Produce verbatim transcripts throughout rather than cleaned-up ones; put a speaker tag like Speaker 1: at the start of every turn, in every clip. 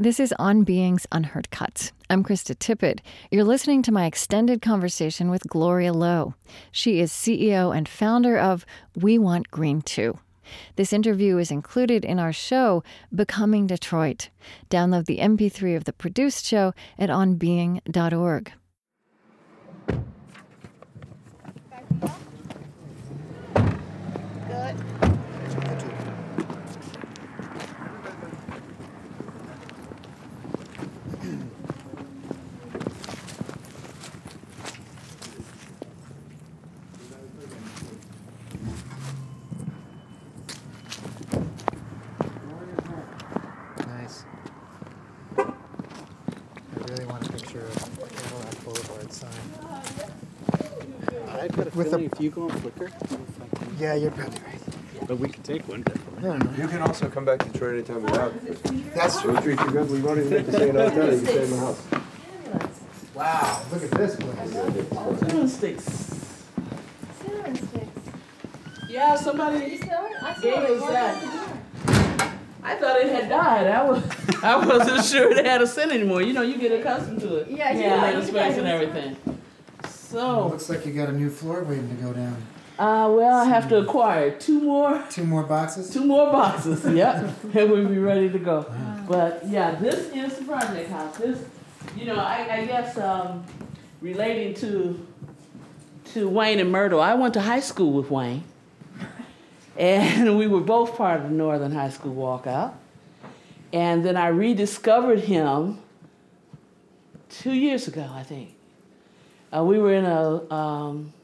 Speaker 1: This is On Being's Unheard Cuts. I'm Krista Tippett. You're listening to my extended conversation with Gloria Lowe. She is C E O and founder of We Want Green Too. This interview is included in our show, Becoming Detroit. Download the M P three of the produced show at on being dot org.
Speaker 2: Good.
Speaker 3: Nice. I really want a picture of the Cadillac Boulevard sign.
Speaker 4: I've got a
Speaker 3: With
Speaker 4: feeling
Speaker 3: the-
Speaker 4: if you go on Flickr,
Speaker 3: Yeah, you're probably right.
Speaker 4: but we could take one definitely.
Speaker 3: I don't know.
Speaker 5: You can also come back to Detroit anytime you want.
Speaker 3: That's true.
Speaker 5: We'll treat you good. We won't even have to stay in a hotel. You can stay in the house.
Speaker 3: Wow, look at this place.
Speaker 6: Cinnamon sticks.
Speaker 2: Cinnamon sticks.
Speaker 6: Yeah,
Speaker 2: You
Speaker 6: somebody
Speaker 2: smell it? I
Speaker 6: gave
Speaker 2: smell it.
Speaker 6: us that. I thought it had died. I was, I wasn't sure it had a scent anymore. You know, you get accustomed to it.
Speaker 2: Yeah,
Speaker 6: yeah,
Speaker 2: yeah,
Speaker 6: the
Speaker 2: you
Speaker 6: space and
Speaker 2: guys-
Speaker 6: everything. So,
Speaker 3: Looks like you got a new floor waiting to go down.
Speaker 6: uh, well, I have to acquire two more,
Speaker 3: Two more boxes?
Speaker 6: two more boxes. Yep, and we'll be ready to go. But yeah, this is the project house. This, you know, I, I guess um, relating to to Wayne and Myrtle, I went to high school with Wayne, and we were both part of the Northern High School walkout. And then I rediscovered him two years ago, I think. Uh, we were in a um,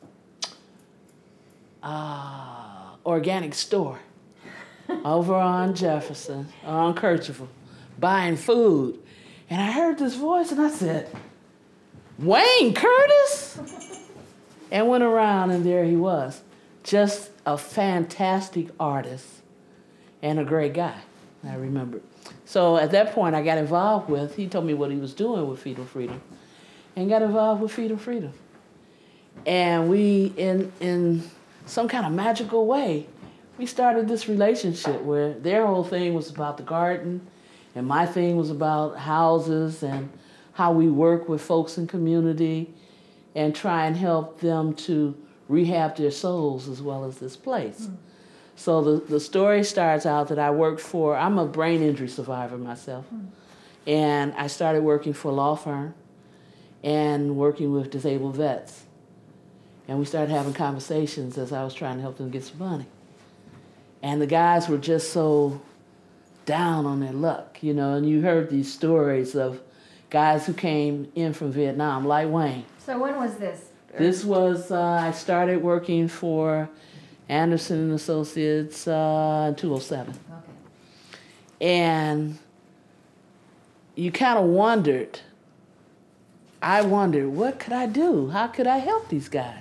Speaker 6: uh, organic store over on Jefferson, on Kercheval, buying food. And I heard this voice and I said, Wayne Curtis? And went around and there he was. Just a fantastic artist and a great guy, I remember. So at that point I got involved with, he told me what he was doing with Fetal Freedom, and got involved with Fetal Freedom. And we, in in some kind of magical way, we started this relationship where their whole thing was about the garden, and my thing was about houses and how we work with folks in community and try and help them to rehab their souls as well as this place. Mm. So the, the story starts out that I worked for, I'm a brain injury survivor myself, mm. and I started working for a law firm and working with disabled vets. And we started having conversations as I was trying to help them get some money. And the guys were just so down on their luck, you know, and you heard these stories of guys who came in from Vietnam, like Wayne.
Speaker 2: So when was this?
Speaker 6: This was, uh, I started working for Anderson and Associates uh, in two oh seven.
Speaker 2: Okay.
Speaker 6: And you kind of wondered, I wondered, what could I do? How could I help these guys?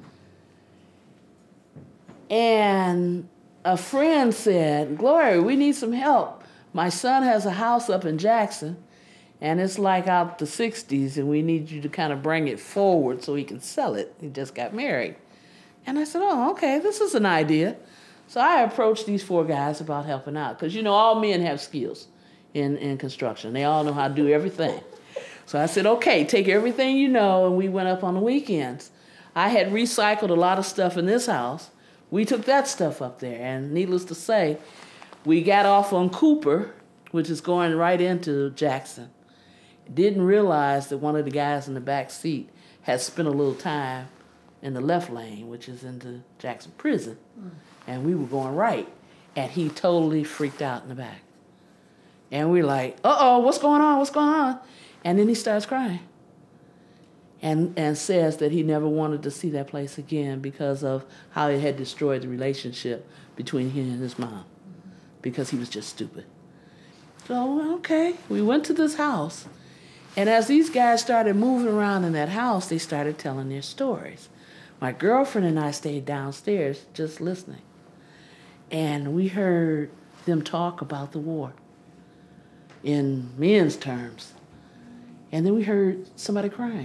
Speaker 6: And a friend said, Gloria, we need some help. My son has a house up in Jackson, and it's like out the sixties, and we need you to kind of bring it forward so he can sell it. He just got married. And I said, oh, okay, this is an idea. So I approached these four guys about helping out, because, you know, all men have skills in, in construction. They all know how to do everything. So I said, okay, take everything you know, and we went up on the weekends. I had recycled a lot of stuff in this house. We took that stuff up there, and needless to say, we got off on Cooper, which is going right into Jackson. Didn't realize that one of the guys in the back seat had spent a little time in the left lane, which is into Jackson Prison, mm. and we were going right, and he totally freaked out in the back. And we're like, uh-oh, what's going on, what's going on? And then he starts crying and and says that he never wanted to see that place again because of how it had destroyed the relationship between him and his mom, because he was just stupid. So, okay, we went to this house, and as these guys started moving around in that house, they started telling their stories. My girlfriend and I stayed downstairs just listening, and we heard them talk about the war in men's terms. And then we heard somebody crying.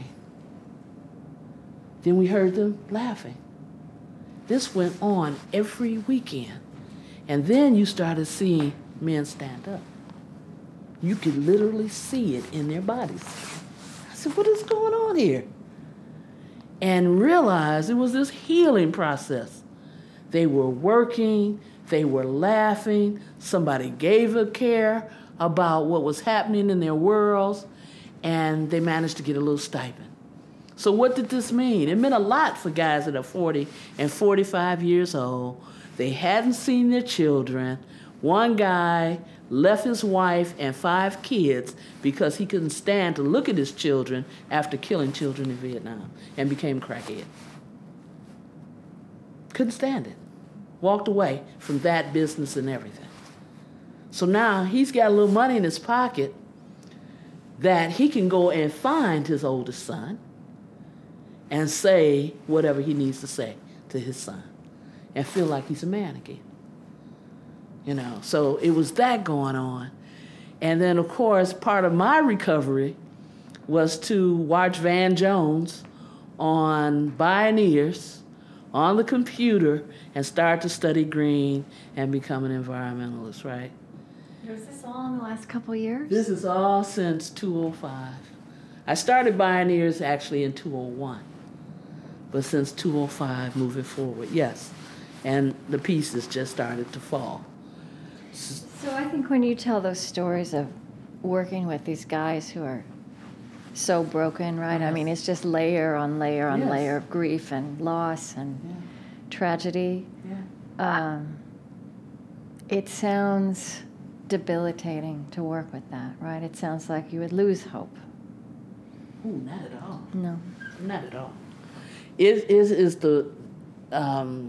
Speaker 6: Then we heard them laughing. This went on every weekend. And then you started seeing men stand up. You could literally see it in their bodies. I said, what is going on here? And realized it was this healing process. They were working, they were laughing, somebody gave a care about what was happening in their worlds, and they managed to get a little stipend. So what did this mean? It meant a lot for guys that are forty and forty-five years old. They hadn't seen their children. One guy left his wife and five kids because he couldn't stand to look at his children after killing children in Vietnam and became crackhead. Couldn't stand it. Walked away from that business and everything. So now he's got a little money in his pocket that he can go and find his oldest son and say whatever he needs to say to his son and feel like he's a man again. You know, so it was that going on. And then, of course, part of my recovery was to watch Van Jones on Bioneers on the computer and start to study green and become an environmentalist, right?
Speaker 1: Was this all in the last couple of years?
Speaker 6: This is all since two oh five. I started Bioneers actually in two oh one, but since two oh five moving forward, yes. And the pieces just started to fall.
Speaker 1: So I think when you tell those stories of working with these guys who are so broken, right? I mean, it's just layer on layer on
Speaker 6: Yes.
Speaker 1: layer of grief and loss and
Speaker 6: Yeah.
Speaker 1: tragedy.
Speaker 6: Yeah.
Speaker 1: Um, it sounds debilitating to work with that, right? It sounds like you would lose hope.
Speaker 6: Ooh, not at all.
Speaker 1: No.
Speaker 6: Not at all. It is is the um,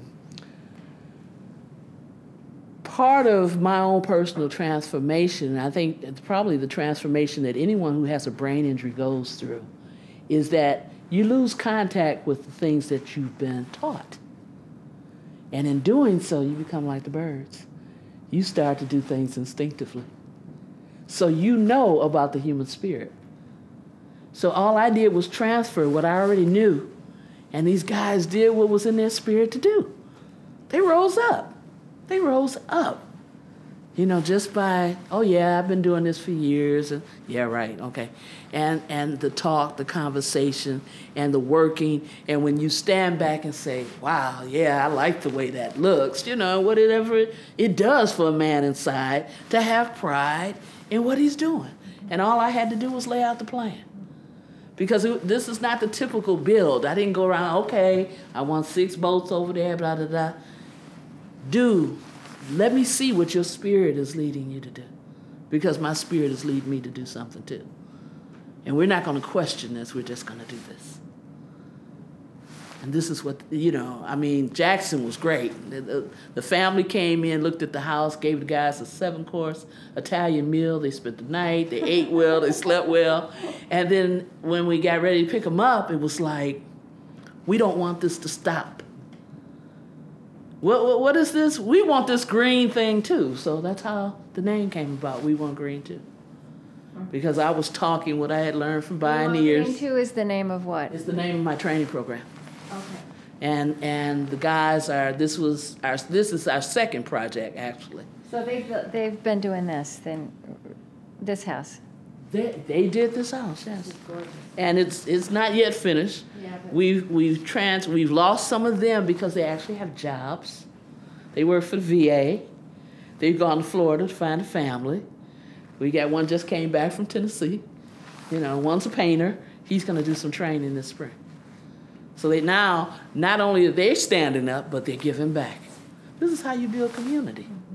Speaker 6: part of my own personal transformation. I think it's probably the transformation that anyone who has a brain injury goes through, is that you lose contact with the things that you've been taught. And in doing so, you become like the birds. You start to do things instinctively. So you know about the human spirit. So all I did was transfer what I already knew. And these guys did what was in their spirit to do. They rose up. They rose up. You know, just by, oh yeah, I've been doing this for years. And yeah, right, okay. And and the talk, the conversation, and the working. And when you stand back and say, wow, yeah, I like the way that looks. You know, whatever it, it does for a man inside to have pride in what he's doing. And all I had to do was lay out the plan. Because it, this is not the typical build. I didn't go around, okay, I want six boats over there, blah, blah, blah. Do, let me see what your spirit is leading you to do. Because my spirit is leading me to do something too. And we're not going to question this, we're just going to do this. And this is what, you know, I mean, Jackson was great. The, the, the family came in, looked at the house, gave the guys a seven-course Italian meal. They spent the night, they ate well, they slept well. And then when we got ready to pick them up, it was like, we don't want this to stop. What, what, what is this? We want this green thing too. So that's how the name came about, We Want Green Too. Because I was talking what I had learned from Bioneers.
Speaker 1: Green Two is the name of what?
Speaker 6: It's the name of my training program.
Speaker 1: Okay.
Speaker 6: And and the guys are, this was our, this is our second project actually.
Speaker 1: So they've they've been doing this then, this house.
Speaker 6: They they did this house, yes. And it's it's not yet finished.
Speaker 1: Yeah, but-
Speaker 6: We've we've trans we've lost some of them because they actually have jobs. They work for the V A. They've gone to Florida to find a family. We got one just came back from Tennessee. You know, one's a painter. He's going to do some training this spring. So they now, not only are they standing up, but they're giving back. This is how you build community. Mm-hmm.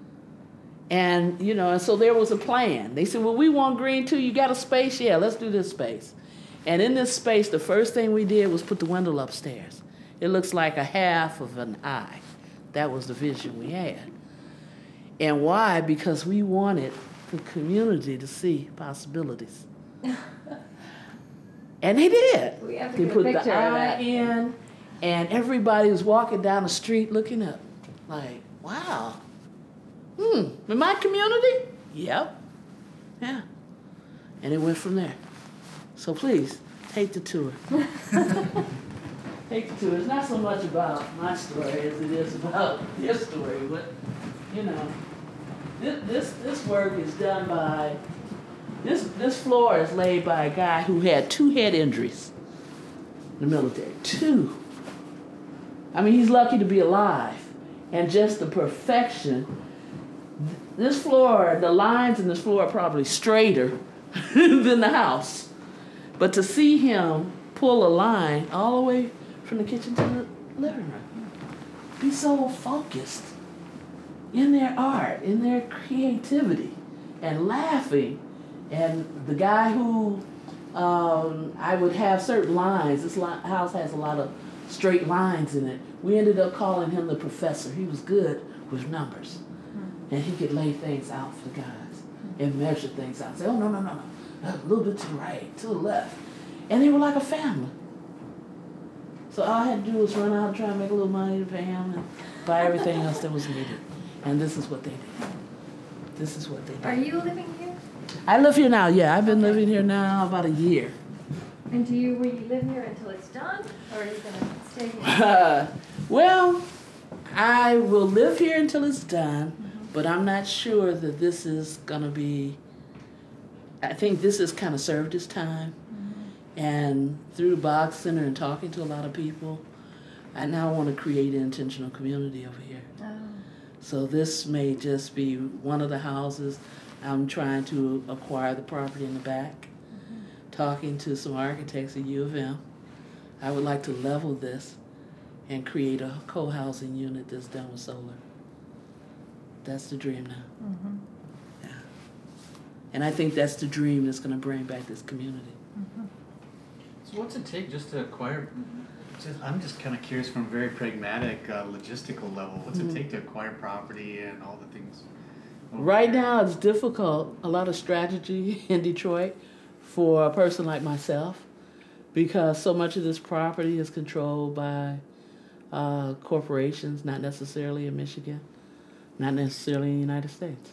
Speaker 6: And, you know, and so there was a plan. They said, well, we want green too. You got a space? Yeah, let's do this space. And in this space, the first thing we did was put the window upstairs. It looks like a half of an eye. That was the vision we had. And why? Because we wanted the community to see possibilities. And they did.
Speaker 1: We have to
Speaker 6: They
Speaker 1: get a
Speaker 6: put
Speaker 1: picture
Speaker 6: the
Speaker 1: of
Speaker 6: eye
Speaker 1: that.
Speaker 6: in, and everybody was walking down the street looking up. Like, wow. Hmm, in my community? Yep. Yeah. And it went from there. So please, take the tour. Take the tour. It's not so much about my story as it is about your story, but, you know, this, this, this work is done by This this floor is laid by a guy who had two head injuries in the military. Two. I mean, he's lucky to be alive. And just the perfection. This floor, the lines in this floor are probably straighter than the house. But to see him pull a line all the way from the kitchen to the living room, be so focused in their art, in their creativity, and laughing. And the guy who um, I would have certain lines, this li- house has a lot of straight lines in it. We ended up calling him the professor. He was good with numbers. And he could lay things out for the guys and measure things out. Say, oh, no, no, no, no. A little bit to the right, to the left. And they were like a family. So all I had to do was run out and try and make a little money to pay him and buy everything else that was needed. And this is what they did. This is what they did.
Speaker 2: Are you living here?
Speaker 6: I live here now, yeah. I've been living here now about a year.
Speaker 2: And do you, will you live here until it's done? Or are you going to stay here?
Speaker 6: Uh, well, I will live here until it's done, mm-hmm. but I'm not sure that this is going to be, I think this has kind of served its time. Mm-hmm. And through the Boggs Center and talking to a lot of people, I now want to create an intentional community over here. Oh. So this may just be one of the houses. I'm trying to acquire the property in the back, mm-hmm. talking to some architects at U of M. I would like to level this and create a co-housing unit that's done with solar. That's the dream now. Mm-hmm. Yeah. And I think that's the dream that's going to bring back this community.
Speaker 4: Mm-hmm. So what's it take just to acquire, just, I'm just kind of curious from a very pragmatic, uh, logistical level, what's mm-hmm. it take to acquire property and all the things?
Speaker 6: Right now it's difficult, a lot of strategy in Detroit for a person like myself, because so much of this property is controlled by uh, corporations, not necessarily in Michigan, not necessarily in the United States.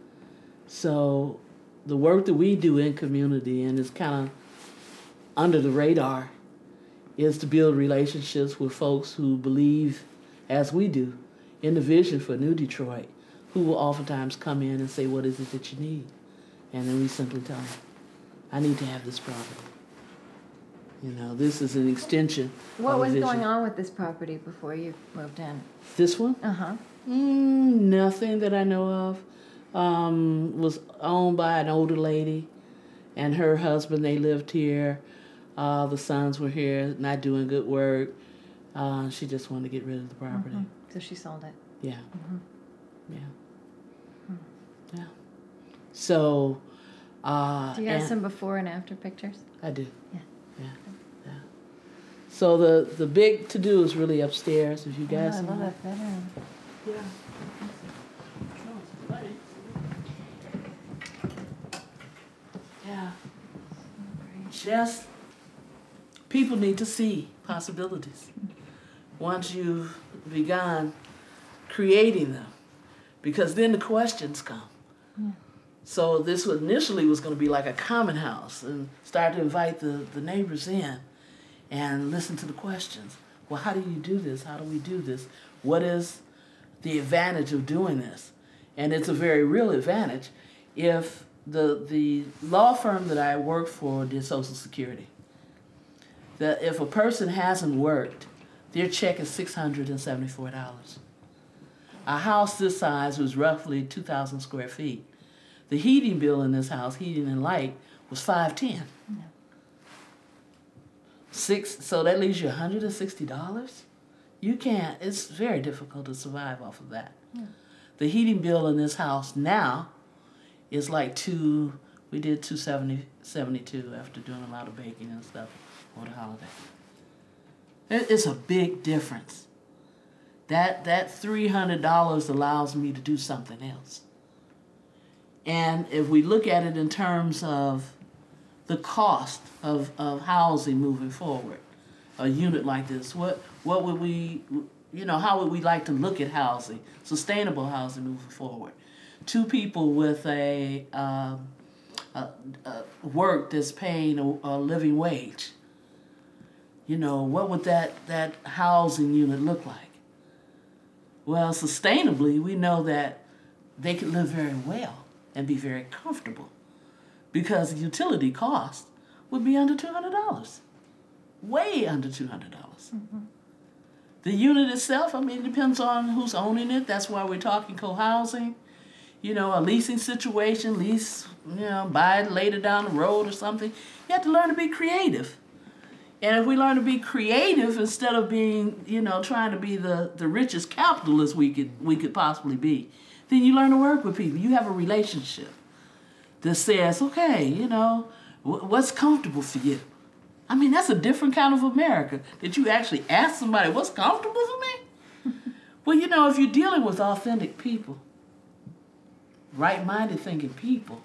Speaker 6: So the work that we do in community, and is kind of under the radar, is to build relationships with folks who believe, as we do, in the vision for New Detroit, who will oftentimes come in and say, what is it that you need? And then we simply tell them, I need to have this property. You know, this is an extension.
Speaker 2: What was
Speaker 6: vision.
Speaker 2: going on with this property before you moved in?
Speaker 6: This one?
Speaker 2: Uh-huh.
Speaker 6: Mm, nothing that I know of. Um, was owned by an older lady and her husband. They lived here. Uh, the sons were here, not doing good work. Uh, she just wanted to get rid of the property.
Speaker 2: Mm-hmm. So she sold it.
Speaker 6: Yeah.
Speaker 2: Mm-hmm.
Speaker 6: Yeah. Yeah. So, uh,
Speaker 2: do you have some before and after pictures?
Speaker 6: I do.
Speaker 2: Yeah.
Speaker 6: Yeah. Yeah. So the the big to do is really upstairs. If you guys.
Speaker 2: Oh, I love that bedroom.
Speaker 6: Yeah. Yeah. Just people need to see possibilities once you've begun creating them, because then the questions come. Yeah. So this initially was going to be like a common house, and start to invite the, the neighbors in and listen to the questions. Well, how do you do this? How do we do this? What is the advantage of doing this? And it's a very real advantage. If the the law firm that I work for did Social Security, that if a person hasn't worked, their check is six hundred seventy-four dollars. A house this size was roughly two thousand square feet. The heating bill in this house, heating and light, was five hundred ten dollars. Yeah. Six, so that leaves you one hundred sixty dollars. You can't, it's very difficult to survive off of that. Yeah. The heating bill in this house now is like two, we did two seventy, seventy-two after doing a lot of baking and stuff over the holiday. It's a big difference. That that three hundred dollars allows me to do something else. And if we look at it in terms of the cost of, of housing moving forward, a unit like this, what what would we, you know, how would we like to look at housing, sustainable housing moving forward? Two people with a, um, a, a work that's paying a, a living wage. You know, what would that, that housing unit look like? Well, sustainably, we know that they can live very well and be very comfortable, because the utility cost would be under two hundred dollars. Way under two hundred dollars. Mm-hmm. The unit itself, I mean, it depends on who's owning it. That's why we're talking co-housing. You know, a leasing situation, lease, you know, buy it later down the road or something. You have to learn to be creative. And if we learn to be creative instead of being, you know, trying to be the, the richest capitalist we could we could possibly be, then you learn to work with people. You have a relationship that says, okay, you know, what's comfortable for you? I mean, that's a different kind of America, that you actually ask somebody, what's comfortable for me? Well, you know, if you're dealing with authentic people, right-minded thinking people,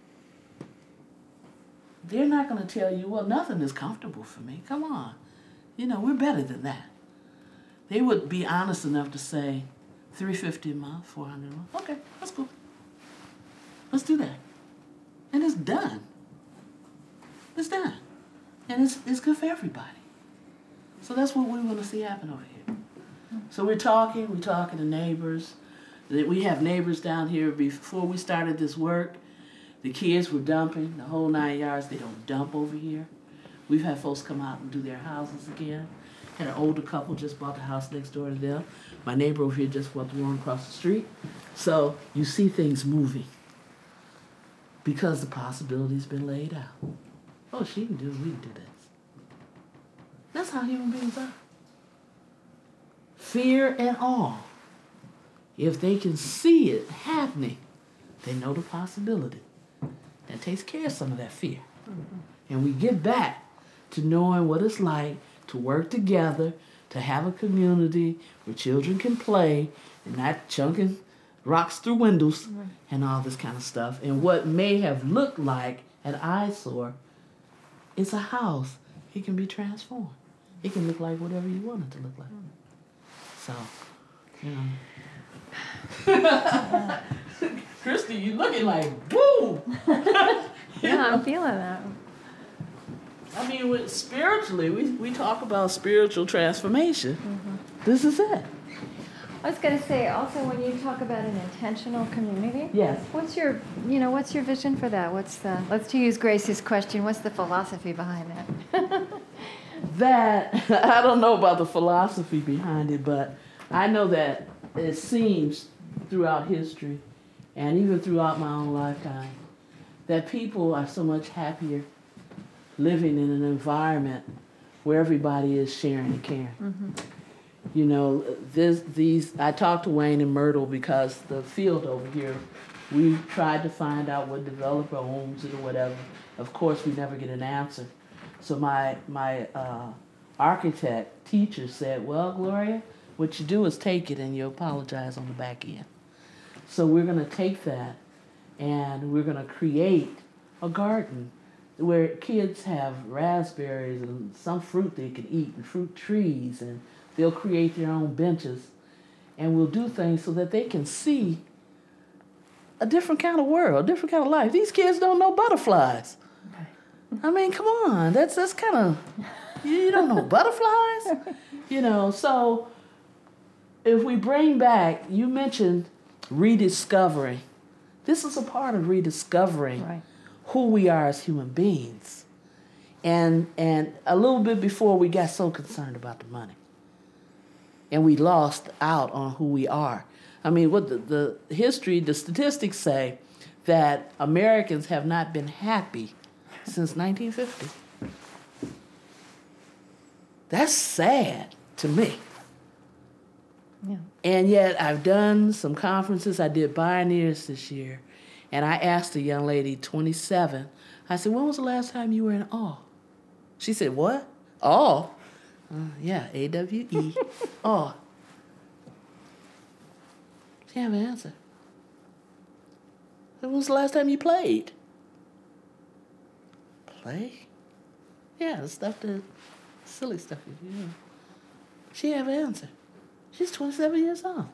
Speaker 6: they're not going to tell you, well, nothing is comfortable for me. Come on. You know, we're better than that. They would be honest enough to say, three hundred fifty dollars a month, four hundred dollars a month. Okay, that's cool. Let's do that. And it's done. It's done. And it's, it's good for everybody. So that's what we want to see happen over here. So we're talking, we're talking to neighbors. We have neighbors down here. Before we started this work, the kids were dumping, the whole nine yards. They don't dump over here. We've had folks come out and do their houses again. Had an older couple just bought the house next door to them. My neighbor over here just bought the one across the street. So you see things moving because the possibility's been laid out. Oh, she can do it, we can do this. That's how human beings are. Fear and awe. If they can see it happening, they know the possibility. That takes care of some of that fear. Mm-hmm. And we get back to knowing what it's like to work together, to have a community where children can play and not chunking rocks through windows mm-hmm. and all this kind of stuff. And what may have looked like an eyesore, it's a house. It can be transformed. It can look like whatever you want it to look like. So, you know. Christy, you looking like, woo!
Speaker 2: Yeah, I'm feeling that.
Speaker 6: I mean, with, spiritually, we, we talk about spiritual transformation. Mm-hmm. This is it.
Speaker 2: I was going to say, also, when you talk about an intentional community,
Speaker 6: yes.
Speaker 2: What's your, you know, what's your vision for that? What's the, let's to use Grace's question, what's the philosophy behind that?
Speaker 6: That, I don't know about the philosophy behind it, but I know that it seems throughout history and even throughout my own lifetime that people are so much happier living in an environment where everybody is sharing and caring. Mm-hmm. You know, this, these, I talked to Wayne and Myrtle because the field over here, we tried to find out what developer owns it or whatever. Of course, we never get an answer. So my, my uh, architect teacher said, well, Gloria, what you do is take it and you apologize on the back end. So we're going to take that and we're going to create a garden where kids have raspberries and some fruit they can eat and fruit trees, and they'll create their own benches, and we'll do things so that they can see a different kind of world, a different kind of life. These kids don't know butterflies. Okay. I mean, come on, that's that's kind of, you don't know butterflies? You know, so if we bring back, you mentioned rediscovering. This is a part of rediscovering right. who we are as human beings. And and a little bit before we got so concerned about the money. And we lost out on who we are. I mean, what the, the history, the statistics say that Americans have not been happy since nineteen fifty. That's sad to me. Yeah. And yet I've done some conferences. I did Pioneers this year. And I asked a young lady, twenty-seven, I said, when was the last time you were in awe? She said, what? Awe? Uh, yeah, A W E, awe. She didn't have an answer. When was the last time you played? Play? Yeah, the stuff, the silly stuff. You know. She didn't have an answer. She's twenty-seven years old.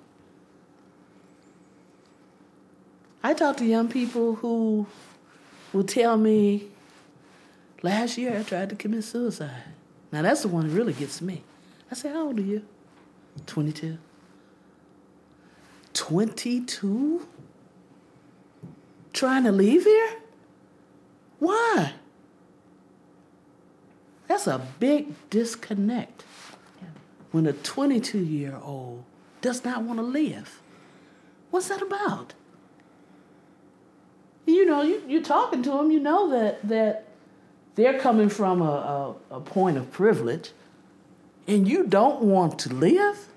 Speaker 6: I talk to young people who will tell me, last year I tried to commit suicide. Now that's the one that really gets me. I say, how old are you? twenty-two. twenty-two? Trying to leave here? Why? That's a big disconnect when a twenty-two-year-old does not want to live. What's that about? You know, you, you're talking to them, you know that, that they're coming from a, a, a point of privilege, and you don't want to live?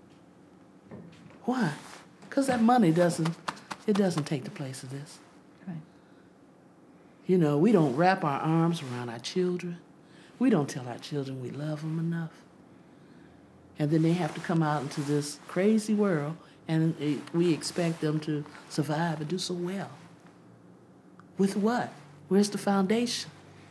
Speaker 6: Why? Because that money doesn't, it doesn't take the place of this.
Speaker 2: Right.
Speaker 6: You know, we don't wrap our arms around our children. We don't tell our children we love them enough. And then they have to come out into this crazy world, and it, we expect them to survive and do so well. With what? Where's the foundation?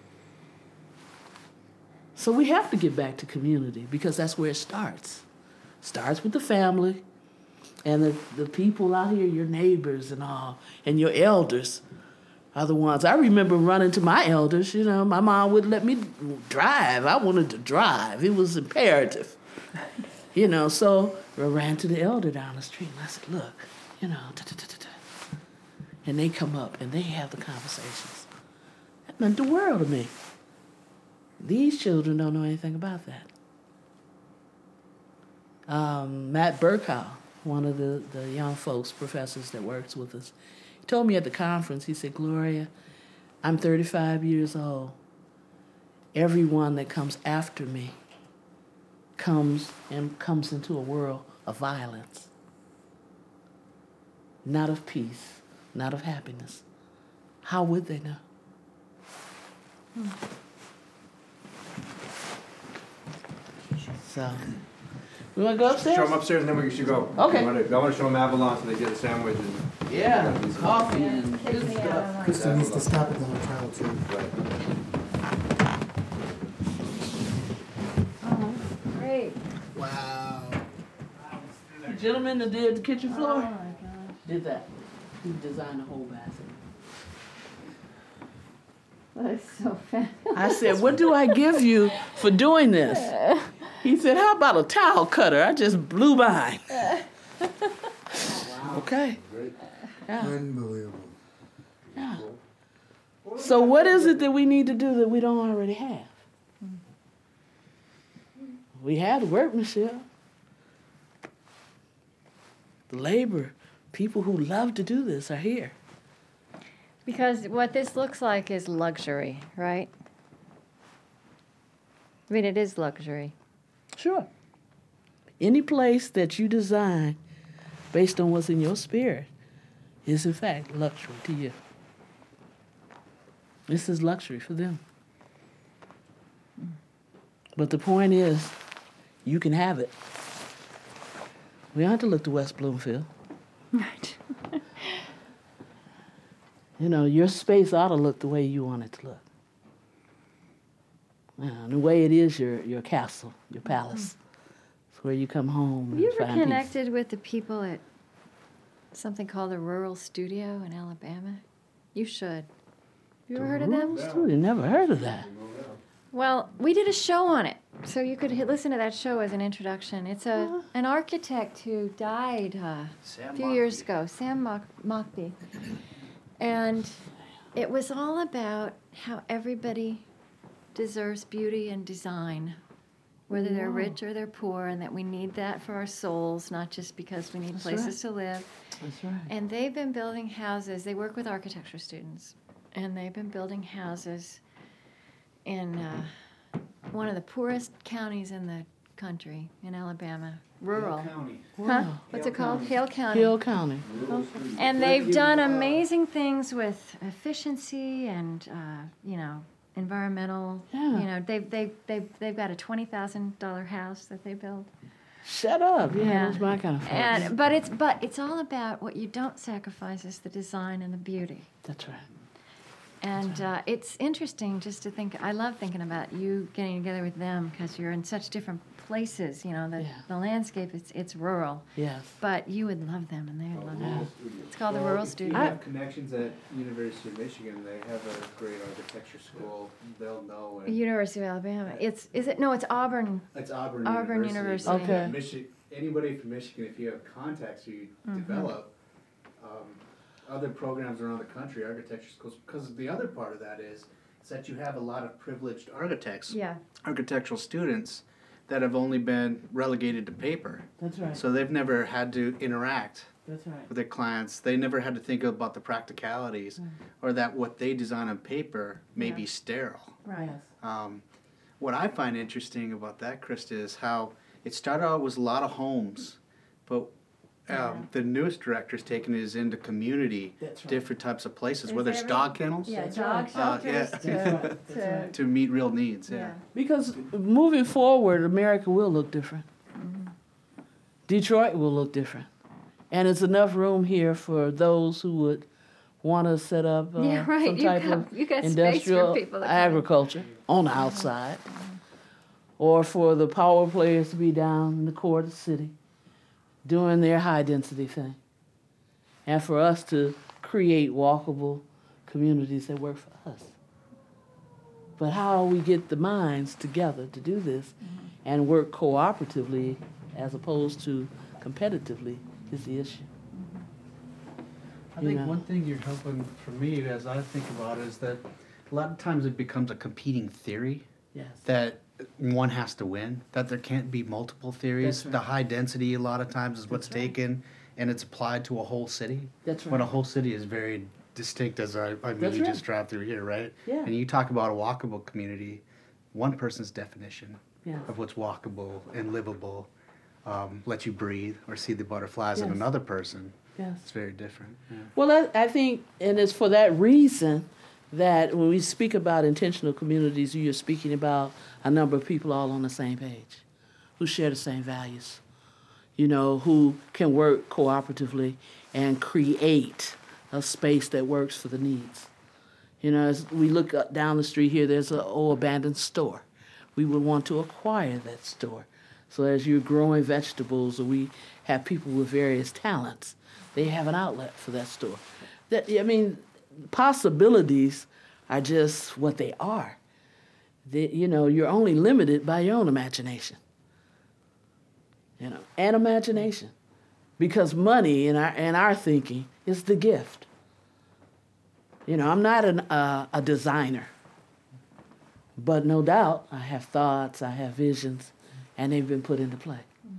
Speaker 6: So we have to get back to community because that's where it starts. Starts with the family and the, the people out here, your neighbors and all, and your elders are the ones. I remember running to my elders, you know, my mom wouldn't let me drive. I wanted to drive. It was imperative. You know, so I ran to the elder down the street and I said, look, you know, da-da-da-da-da. And they come up and they have the conversations. That meant the world to me. These children don't know anything about that. Um, Matt Burkow, one of the, the young folks, professors that works with us, he told me at the conference, he said, Gloria, I'm thirty-five years old. Everyone that comes after me comes and comes into a world of violence, not of peace, not of happiness. How would they know? Hmm. So, we want to go upstairs?
Speaker 5: Show them upstairs and then we should go.
Speaker 6: Okay.
Speaker 5: I want to, I want to show them Avalon so they get a sandwich and...
Speaker 6: Yeah, coffee and
Speaker 2: Kick
Speaker 6: good
Speaker 2: me out, I
Speaker 6: stuff.
Speaker 2: like
Speaker 3: Kristen needs to stop at the hotel too.
Speaker 5: Right.
Speaker 2: Oh, great.
Speaker 3: Wow.
Speaker 6: The gentleman that did the kitchen
Speaker 2: Oh,
Speaker 6: floor
Speaker 2: my gosh.
Speaker 6: did that. He designed the whole bathroom.
Speaker 2: That is so fun.
Speaker 6: I said, what do I give you for doing this? He said, how about a towel cutter? I just blew mine. Okay.
Speaker 5: Great.
Speaker 6: Yeah.
Speaker 3: Unbelievable.
Speaker 6: Yeah. So what is it that we need to do that we don't already have? We have the workmanship, the labor. People who love to do this are here.
Speaker 2: Because what this looks like is luxury, right? I mean, it is luxury.
Speaker 6: Sure. Any place that you design based on what's in your spirit is, in fact, luxury to you. This is luxury for them. But the point is, you can have it. We don't have to look to West Bloomfield.
Speaker 2: Right.
Speaker 6: You know, your space ought to look the way you want it to look. You know, the way it is your, your castle, your palace. It's where you come home
Speaker 2: Have
Speaker 6: and
Speaker 2: you ever
Speaker 6: find peace.
Speaker 2: connected with the people at something called the Rural Studio in Alabama? You should. You ever heard of them?
Speaker 6: Studio, never heard of that.
Speaker 2: Well, we did a show on it, so you could hit, listen to that show as an introduction. It's a an architect who died uh, a few years ago, Sam Mock- Mockbee. And it was all about how everybody deserves beauty and design, whether they're rich or they're poor, and that we need that for our souls, not just because we need
Speaker 6: That's
Speaker 2: places
Speaker 6: right.
Speaker 2: to live.
Speaker 6: That's right.
Speaker 2: And they've been building houses. They work with architecture students, and they've been building houses in uh, one of the poorest counties in the country, in Alabama, rural.
Speaker 4: County.
Speaker 2: Huh?
Speaker 6: Wow.
Speaker 2: What's it called? Hale County.
Speaker 6: Hill County.
Speaker 2: And they've done amazing things with efficiency and, uh, you know, environmental.
Speaker 6: Yeah.
Speaker 2: You know, they've they've they've they've got a twenty thousand dollar house that they built.
Speaker 6: Shut up. Yeah,
Speaker 2: Yeah.
Speaker 6: that's my kind of folks.
Speaker 2: And but it's but it's all about what you don't sacrifice is the design and the beauty.
Speaker 6: That's right.
Speaker 2: And uh, it's interesting just to think. I love thinking about you getting together with them because you're in such different places. You know, the
Speaker 6: Yeah.
Speaker 2: the landscape it's it's rural,
Speaker 6: Yes.
Speaker 2: but you would love them and they would love you. It's called the Rural Studio.
Speaker 7: You have connections at University of Michigan. They have a great architecture school. They'll know. And
Speaker 2: University of Alabama. It's is it no? It's Auburn.
Speaker 7: it's Auburn,
Speaker 2: Auburn
Speaker 7: University.
Speaker 2: University.
Speaker 6: Okay.
Speaker 7: Michi- anybody from Michigan, if you have contacts you
Speaker 2: Mm-hmm.
Speaker 7: develop, um, other programs around the country, architecture schools, because the other part of that is, is that you have a lot of privileged architects,
Speaker 2: Yeah.
Speaker 7: architectural students that have only been relegated to paper.
Speaker 6: That's right.
Speaker 7: So they've never had to interact
Speaker 6: That's right.
Speaker 7: with their clients. They never had to think about the practicalities or that what they design on paper may
Speaker 2: Yeah.
Speaker 7: be sterile.
Speaker 2: Right.
Speaker 6: Yes.
Speaker 7: Um, what I find interesting about that, Krista, is how it started out with a lot of homes, but um,
Speaker 2: Yeah.
Speaker 7: the newest director's taken is into community,
Speaker 6: That's right.
Speaker 7: different types of places,
Speaker 2: Is
Speaker 7: whether it's
Speaker 2: every-
Speaker 7: dog kennels
Speaker 2: Yeah,
Speaker 6: That's
Speaker 2: dog
Speaker 6: right.
Speaker 7: Uh,
Speaker 2: shelters
Speaker 7: yeah.
Speaker 6: That's
Speaker 2: to,
Speaker 6: right. That's
Speaker 2: to,
Speaker 6: right.
Speaker 7: to meet real needs. Yeah.
Speaker 2: yeah.
Speaker 6: Because moving forward, America will look different. Detroit will look different. And it's enough room here for those who would want to set up uh,
Speaker 2: Yeah, right.
Speaker 6: some
Speaker 2: You
Speaker 6: type
Speaker 2: got-
Speaker 6: of
Speaker 2: you got space for
Speaker 6: industrial
Speaker 2: people to come in.
Speaker 6: agriculture on the outside. Or for the power players to be down in the core of the city doing their high density thing. And for us to create walkable communities that work for us. But how we get the minds together to do this and work cooperatively as opposed to competitively is the issue.
Speaker 4: I
Speaker 6: You
Speaker 4: think
Speaker 6: know.
Speaker 4: one thing you're helping for me as I think about it is that a lot of times it becomes a competing theory
Speaker 6: Yes.
Speaker 4: that one has to win, that there can't be multiple theories.
Speaker 6: That's right.
Speaker 4: The high density a lot of times is what's
Speaker 6: That's right.
Speaker 4: taken and it's applied to a whole city.
Speaker 6: That's
Speaker 4: When a
Speaker 6: right.
Speaker 4: whole city is very distinct as I, I mean,
Speaker 6: That's
Speaker 4: you
Speaker 6: right.
Speaker 4: just drive through here, right?
Speaker 6: Yeah.
Speaker 4: And you talk about a walkable community, one person's definition
Speaker 6: Yeah.
Speaker 4: of what's walkable and livable, um, let you breathe or see the butterflies in
Speaker 6: Yes.
Speaker 4: another person.
Speaker 6: Yes.
Speaker 4: It's very different. Yeah.
Speaker 6: Well, I, I think, and it's for that reason that when we speak about intentional communities, you're speaking about a number of people all on the same page, who share the same values, you know, who can work cooperatively and create a space that works for the needs. You know, as we look up down the street here, there's an old abandoned store. We would want to acquire that store. So as you're growing vegetables, or we have people with various talents, they have an outlet for that store. That, I mean, possibilities are just what they are. They, you know, you're only limited by your own imagination. You know, and imagination. Because money in our, in our thinking is the gift. You know, I'm not an, uh, a designer, but no doubt I have thoughts, I have visions, and they've been put into play.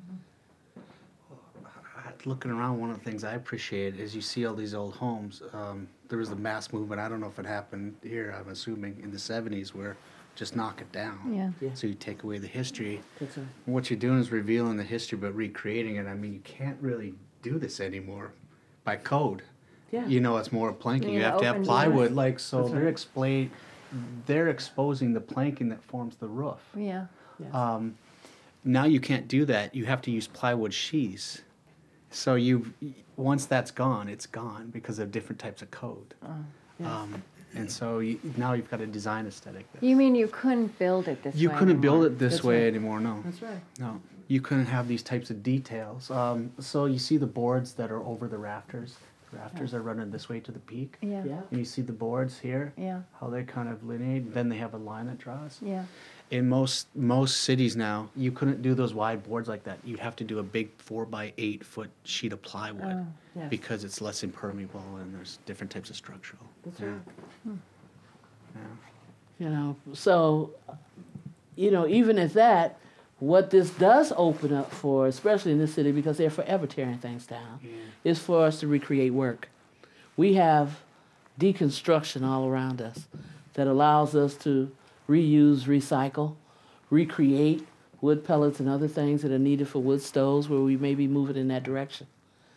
Speaker 4: Looking around, one of the things I appreciate is you see all these old homes. Um, there was the mass movement. I don't know if it happened here. I'm assuming in the seventies, where just knock it down.
Speaker 2: Yeah.
Speaker 6: Yeah.
Speaker 4: So you take away the history.
Speaker 6: That's right.
Speaker 4: And what you're doing is revealing the history, but recreating it. I mean, you can't really do this anymore by code.
Speaker 6: Yeah.
Speaker 4: You know, it's more planking.
Speaker 2: You
Speaker 4: You
Speaker 2: need
Speaker 4: have to have
Speaker 2: open
Speaker 4: plywood.
Speaker 2: doors.
Speaker 4: Like so,
Speaker 6: That's
Speaker 4: they're
Speaker 6: right.
Speaker 4: explain, they're exposing the planking that forms the roof.
Speaker 2: Yeah.
Speaker 6: Yes.
Speaker 4: Um, now you can't do that. You have to use plywood sheaths. So you, once that's gone, it's gone because of different types of code.
Speaker 6: Yes.
Speaker 4: Um, and so you, now you've got a design aesthetic. That
Speaker 2: You mean you couldn't build it this
Speaker 4: you
Speaker 2: way
Speaker 4: couldn't build
Speaker 2: anymore?
Speaker 4: it this
Speaker 6: That's
Speaker 4: way
Speaker 6: right.
Speaker 4: anymore. No,
Speaker 6: That's right.
Speaker 4: no. You couldn't have these types of details. Um, so you see the boards that are over the rafters. The rafters are running this way to the peak.
Speaker 2: Yeah.
Speaker 6: Yeah.
Speaker 4: And you see the boards here,
Speaker 2: Yeah.
Speaker 4: how they kind of lineate. Then they have a line that draws.
Speaker 2: Yeah.
Speaker 4: In most most cities now, you couldn't do those wide boards like that. You'd have to do a big four by eight foot sheet of plywood
Speaker 2: Oh,
Speaker 6: yes.
Speaker 4: because it's less impermeable and there's different types of structural.
Speaker 6: That's
Speaker 4: yeah.
Speaker 6: right.
Speaker 4: Yeah.
Speaker 6: You know, so, you know, even at that, what this does open up for, especially in this city, because they're forever tearing things down,
Speaker 4: Yeah.
Speaker 6: is for us to recreate work. We have deconstruction all around us that allows us to reuse, recycle, recreate wood pellets and other things that are needed for wood stoves where we may be moving in that direction.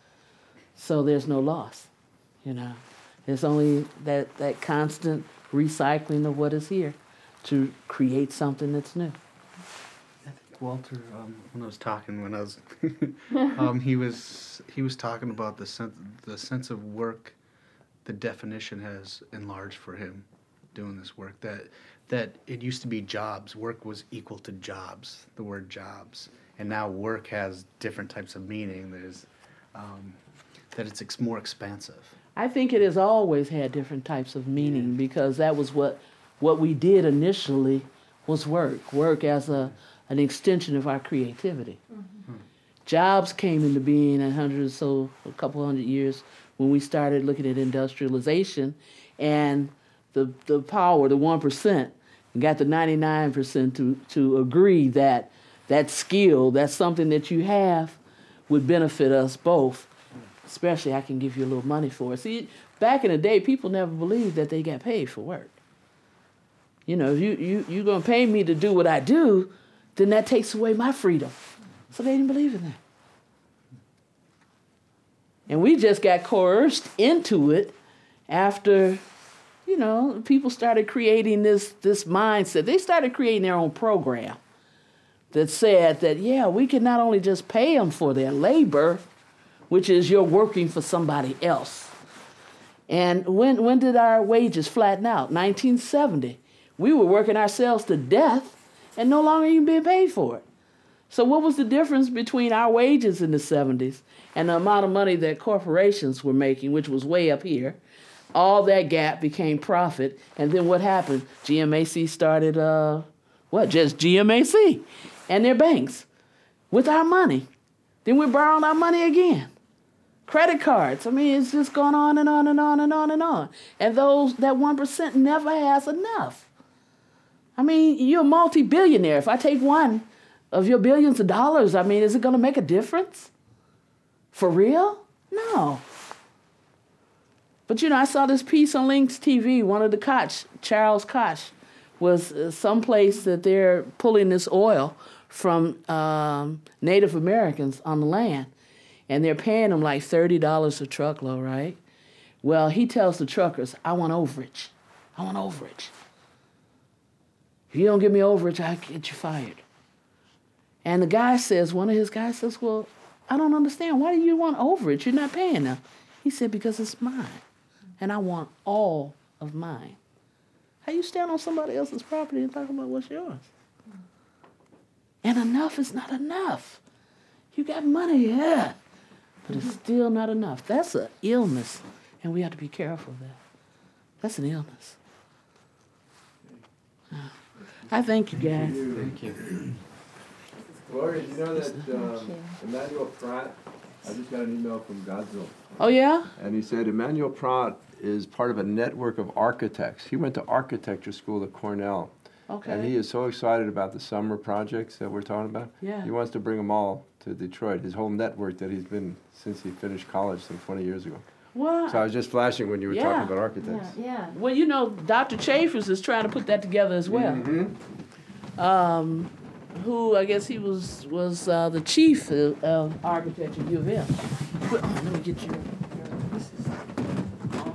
Speaker 6: So there's no loss, you know. There's only that, that constant recycling of what is here to create something that's new.
Speaker 4: I think Walter, um, when I was talking, when I was, um, he was he was talking about the sense the sense of work, the definition has enlarged for him, doing this work. That that it used to be jobs. Work was equal to jobs. The word jobs, and now work has different types of meaning. There's um, that it's ex- more expansive.
Speaker 6: I think it has always had different types of meaning because that was what what we did initially was work. Work as a an extension of our creativity. Jobs came into being a hundred or so, a couple hundred years when we started looking at industrialization and the, the power, the one percent, and got the ninety-nine percent to, to agree that that skill, that's something that you have, would benefit us both. Especially, I can give you a little money for it. See, back in the day, people never believed that they got paid for work. You know, if you, you, you're going to pay me to do what I do, then that takes away my freedom. So they didn't believe in that. And we just got coerced into it after, you know, people started creating this, this mindset. They started creating their own program that said that, yeah, we can not only just pay them for their labor, which is you're working for somebody else. And when, when did our wages flatten out? nineteen seventy. We were working ourselves to death and no longer even being paid for it. So what was the difference between our wages in the seventies and the amount of money that corporations were making, which was way up here? All that gap became profit. And then what happened? G M A C started, uh, what, just G M A C and their banks with our money. Then we borrowed our money again. Credit cards. I mean, it's just gone on and on and on and on and on. And those, that one percent never has enough. I mean, you're a multi-billionaire. If I take one of your billions of dollars, I mean, is it going to make a difference? For real? No. But, you know, I saw this piece on Lynx T V. One of the Koch, Charles Koch, was uh, someplace that they're pulling this oil from um, Native Americans on the land. And they're paying them like thirty dollars a truckload, right? Well, he tells the truckers, I want overage. I want overage. If you don't give me overage, I'll get you fired. And the guy says, one of his guys says, well, I don't understand. Why do you want overage? You're not paying them. He said, because it's mine. And I want all of mine. How you stand on somebody else's property and talk about what's yours? And enough is not enough. You got money, yeah, but it's still not enough. That's an illness, and we have to be careful of that. That's an illness. I thank you, guys.
Speaker 4: Thank you.
Speaker 5: Gloria, you know that um, Emmanuel Pratt, I just got an email from Godzilla.
Speaker 6: Oh, yeah?
Speaker 5: And he said Emmanuel Pratt is part of a network of architects. He went to architecture school at Cornell.
Speaker 6: Okay.
Speaker 5: And he is so excited about the summer projects that we're talking about.
Speaker 6: Yeah.
Speaker 5: He wants to bring them all to Detroit, his whole network that he's been since he finished college some twenty years ago.
Speaker 6: What?
Speaker 5: So I was just flashing when you were
Speaker 6: Yeah.
Speaker 5: talking about architects.
Speaker 2: Yeah, yeah.
Speaker 6: Well, you know, Doctor Chafers is trying to put that together as well.
Speaker 5: Mm-hmm.
Speaker 6: Um, who, I guess he was was uh, the chief of, of architecture at U of M. But, oh, let me get you. This is awesome.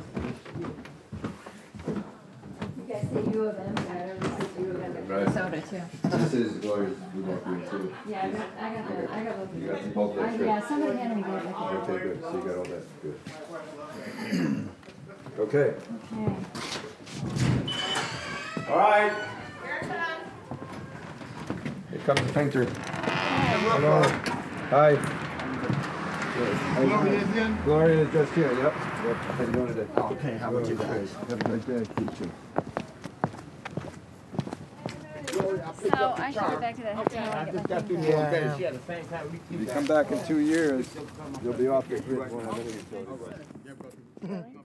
Speaker 2: You guys say U of M, I don't U of M in
Speaker 5: Right.
Speaker 2: Minnesota too.
Speaker 5: This is Gloria's Blue Green too.
Speaker 2: Yeah, I got, I got the, I got both.
Speaker 5: You got both of
Speaker 2: I-
Speaker 5: those, good.
Speaker 2: Yeah, somebody handed me both. I think.
Speaker 5: Okay, good. So you got all that. Good. Okay.
Speaker 2: Okay.
Speaker 5: All right. Here comes the painter. Hello. Hi. Gloria is just here, yep. Yep. How you doing today?
Speaker 8: Okay, how about you guys?
Speaker 5: Have a great day. You too.
Speaker 2: So I should get back to that hotel and get my thing.
Speaker 8: Yeah.
Speaker 5: If you come back in two years, you'll be off the grid. Won't have any utilities.
Speaker 2: Really?